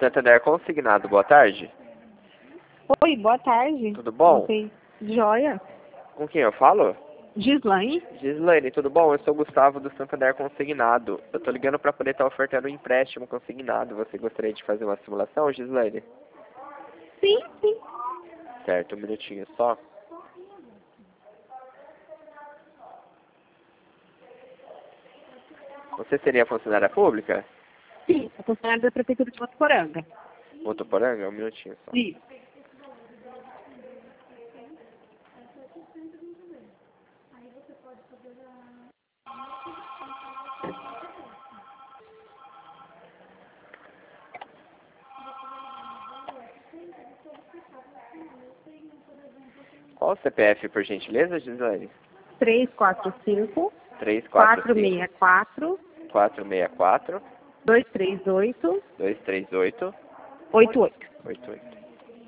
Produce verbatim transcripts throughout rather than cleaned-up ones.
Santander Consignado, boa tarde. Oi, boa tarde. Tudo bom? Ok. Joia. Com quem eu falo? Gislaine? Gislaine, tudo bom? Eu sou o Gustavo do Santander Consignado. Eu tô ligando para poder estar ofertando um empréstimo consignado. Você gostaria de fazer uma simulação, Gislaine? Sim, sim. Certo, um minutinho só. Você seria funcionária pública? Sim, sou funcionária da Prefeitura de Votuporanga. Votuporanga? Um minutinho só. Isso. Qual o C P F, por gentileza, Gislaine? três quatro cinco, três quatro quatro cinco, seis quatro, quatro seis quatro, dois três oito, dois três oito, oito oito. oito oito.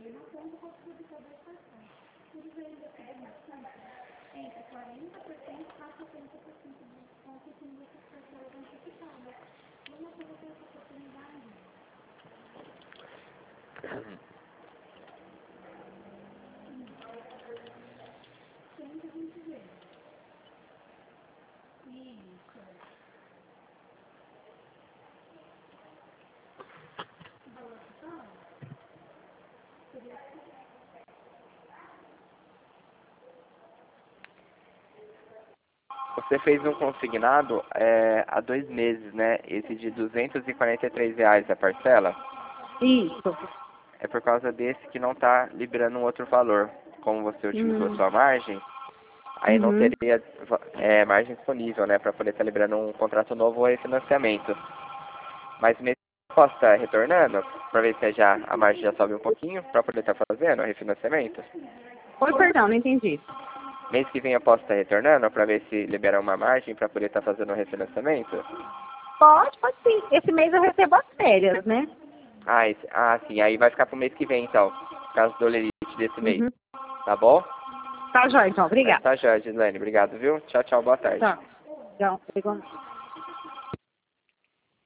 Você fez um consignado é, há dois meses, né? Esse de duzentos e quarenta e três reais a parcela. Isso. É por causa desse que não está liberando um outro valor. Como você utilizou Hum. sua margem, aí não Uhum. teria é, margem disponível, né? Para poder estar liberando um contrato novo ou refinanciamento. Mas mês que posso estar retornando, para ver se já, a margem já sobe um pouquinho, para poder estar fazendo o refinanciamento. Oi, perdão, não entendi. Mês que vem eu posso estar retornando para ver se libera uma margem para poder estar fazendo o refinanciamento? Pode, pode sim. Esse mês eu recebo as férias, né? Ah, esse, ah, sim. Aí vai ficar pro mês que vem, então. Por causa do lerite desse mês. Uhum. Tá bom? Tá, joia, então. Mas Obrigada. tá, Jorge, Gislaine. Obrigado, viu? Tchau, tchau. Boa tarde. Tá. Tchau. Obrigado.